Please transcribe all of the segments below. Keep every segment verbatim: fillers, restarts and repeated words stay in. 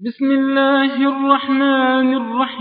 بسم الله الرحمن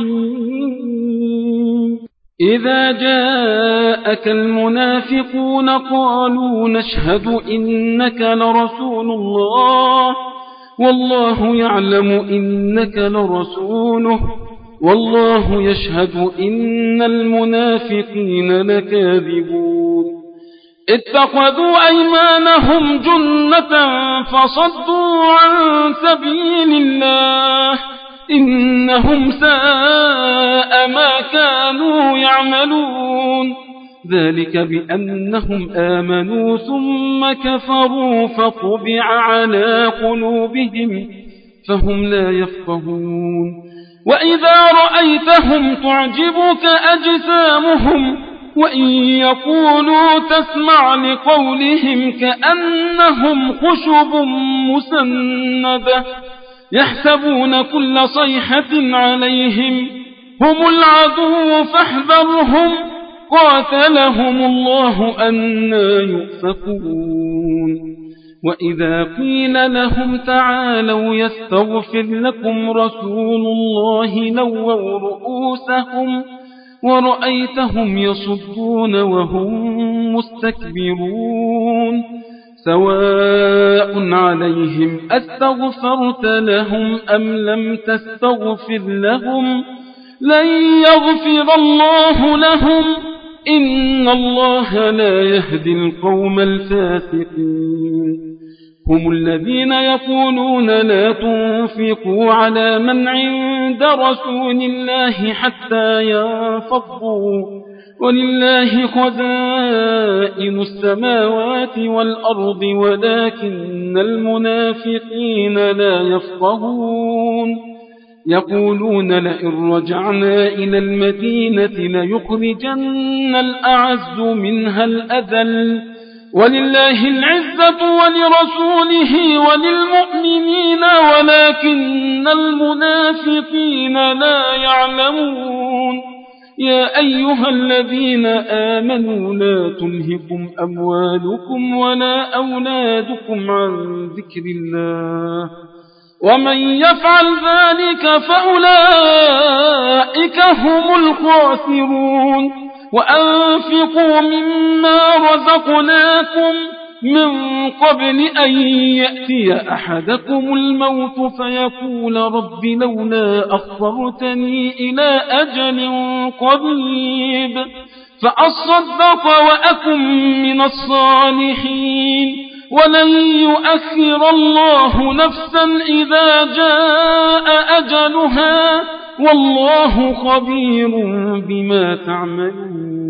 الرحيم إذا جاءك المنافقون قالوا نشهد إنك لرسول الله والله يعلم إنك لرسوله والله يشهد إن المنافقين لكاذبون اتخذوا أيمانهم جنة فصدوا عن سبيل الله إنهم ساء ما كانوا يعملون ذلك بأنهم آمنوا ثم كفروا فطبع على قلوبهم فهم لا يفقهون وإذا رأيتهم تعجبك أجسامهم وإن يقولوا تسمع لقولهم كأنهم خشب مسندة يحسبون كل صيحة عليهم هم العدو فاحذرهم قاتلهم الله أنى يؤفكون وإذا قيل لهم تعالوا يستغفر لكم رسول الله لووا رؤوسهم ورأيتهم يصدون وهم مستكبرون سواء عليهم أستغفرت لهم أم لم تستغفر لهم لن يغفر الله لهم إن الله لا يهدي القوم الفاسقين هم الذين يقولون لا تنفقوا على من عند رسول الله حتى ينفضوا ولله خزائن السماوات والأرض ولكن المنافقين لا يفقهون يقولون لئن رجعنا إلى المدينة ليخرجن الأعز منها الأذل ولله العزة ولرسوله وللمؤمنين ولكن المنافقين لا يعلمون يا أيها الذين آمنوا لا تلهكم أموالكم ولا أولادكم عن ذكر الله ومن يفعل ذلك فأولئك هم الخاسرون وأنفقوا مما رزقناكم من قبل أن يأتي أحدكم الموت فيقول رب لولا أخرتني إلى أجل قريب فأصدق وأكن من الصالحين ولن يؤخر الله نفسا إذا جاء أجلها والله خبير بما تعملون